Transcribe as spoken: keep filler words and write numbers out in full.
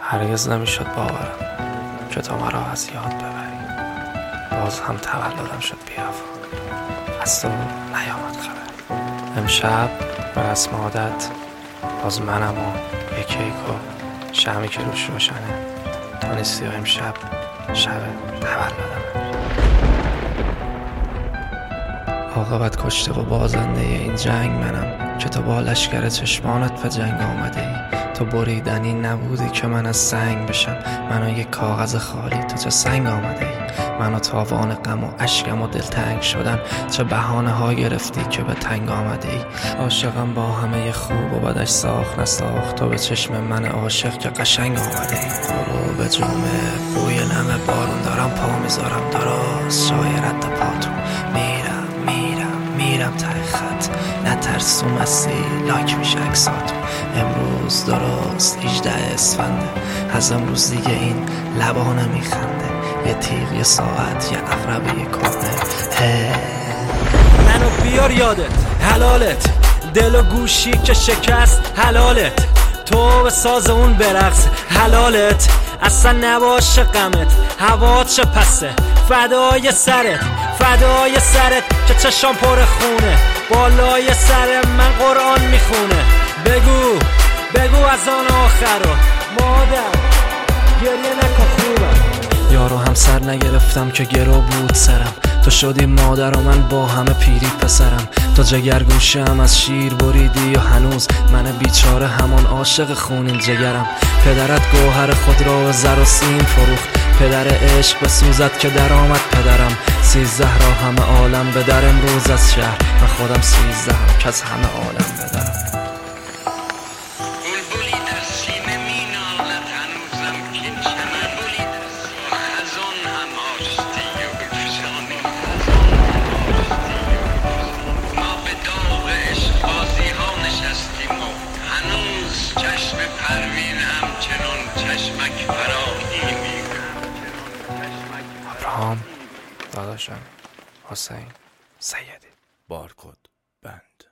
هرگز نمیشد باورم که تو مرا از یاد ببری. باز هم تولدم شد بی‌وفا، از تو نیامد خبر. امشب به رسم عادت باز منم و یک کیک و شمعی که روش روشنه. تو نیستی و امشب شب تولدمه. عاقبت کشته و بازنده این جنگ منم که تو با لشکر چشمانت به جنگ آمده ای. تو بریدنی نبودی که من از سنگ بشم، منو یک کاغذ خالی تو چه سنگ آمده ای. منو تاوان غم و اشکم و دلتنگ شدن چه بهانه ها گرفتی که به تنگ آمده ای. عاشقم با همه خوب و بدش ساخت نساخت، تو به چشم من عاشق که قشنگ آمده ای. برو به جمعه بوی نم بارون دارم پا میذارم درست شای رد پاتون. میرم میرم میرم ته خط، نترس و مستی لاک میشه اکساتون. امروز درست هجده اسفنده، از امروز دیگه این لبا نمیخنده. یه تیغ یه ساعت یه عقربه یه کهنه. منو بیار یادت حلالت، دل و گوشی که شکست حلالت. تو به ساز اون برقص حلالت، اصلا نباشه غمت هوات شه پسه. فدای سرت فدای سرت که چشام پر خونه، بالای سر من قرآن میخونه. بگو بگو از آن آخر و مادر گریه نکن خوبم. یارو هم سر نگرفتم که گرو بود سرم، تو شدی مادر و من با همه پیری پسرم. تو جگرگوشم از شیر بریدی و هنوز من بیچاره همان عاشق خونین جگرم. پدرت گوهر خود را به زر و سیم فروخت، پدر عشق بسوزد که در آمد پدرم. سیزده را همه عالم به در امروز از شهر، من خودم سیزدهم که از همه عالم بدرم. ابراهام داداشم، حسین، سیدی. بارکد بند.